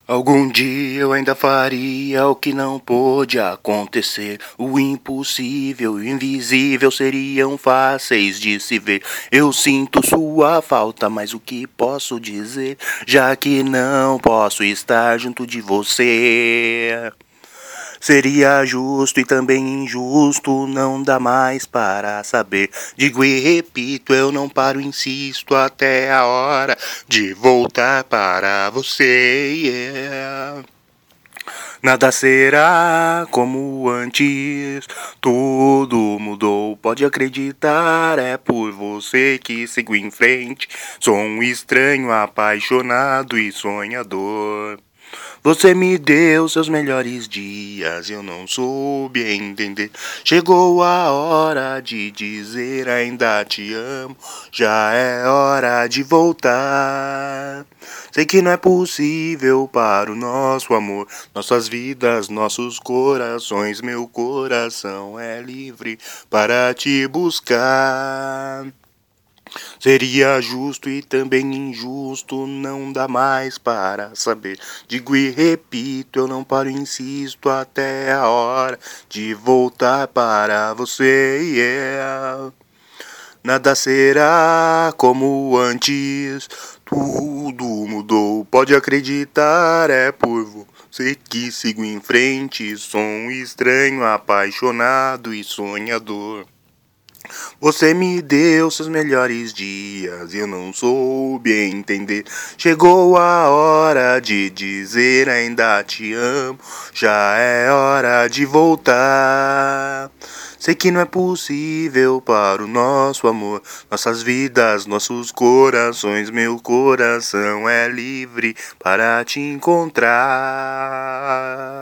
Algum dia eu ainda faria o que não pôde acontecer. O impossível e o invisível seriam fáceis de se ver. Eu sinto sua falta, mas o que posso dizer? Já que não posso estar junto de você. Seria justo e também injusto, não dá mais para saber. Digo e repito, eu não paro, insisto até a hora de voltar para você. Yeah. Nada será como antes, tudo mudou. Pode acreditar, é por você que sigo em frente. Sou um estranho, apaixonado e sonhador. Você me deu seus melhores dias, eu não soube entender. Chegou a hora de dizer ainda te amo, já é hora de voltar. Sei que não é possível para o nosso amor, nossas vidas, nossos corações. Meu coração é livre para te buscar. Seria justo e também injusto, não dá mais para saber. Digo e repito, eu não paro, insisto até a hora de voltar para você. Yeah. Nada será como antes, tudo mudou. Pode acreditar, é por você que sigo em frente. Sou um estranho, apaixonado e sonhador. Você me deu seus melhores dias e eu não soube entender. Chegou a hora de dizer ainda te amo, já é hora de voltar. Sei que não é possível para o nosso amor, nossas vidas, nossos corações. Meu coração é livre para te encontrar.